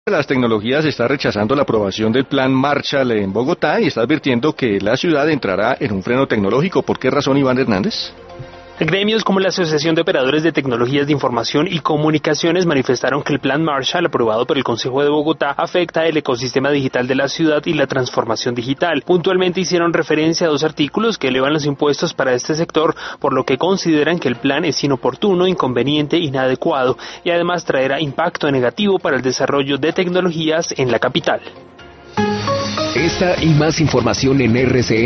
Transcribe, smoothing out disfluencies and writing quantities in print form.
Las tecnologías está rechazando la aprobación del Plan Marshall en Bogotá y está advirtiendo que la ciudad entrará en un freno tecnológico. ¿Por qué razón, Iván Hernández? Gremios como la Asociación de Operadores de Tecnologías de Información y Comunicaciones manifestaron que el Plan Marshall, aprobado por el Consejo de Bogotá, afecta el ecosistema digital de la ciudad y la transformación digital. Puntualmente hicieron referencia a 2 artículos que elevan los impuestos para este sector, por lo que consideran que el plan es inoportuno, inconveniente, inadecuado y además traerá impacto negativo para el desarrollo de tecnologías en la capital. Esta y más información en RCN.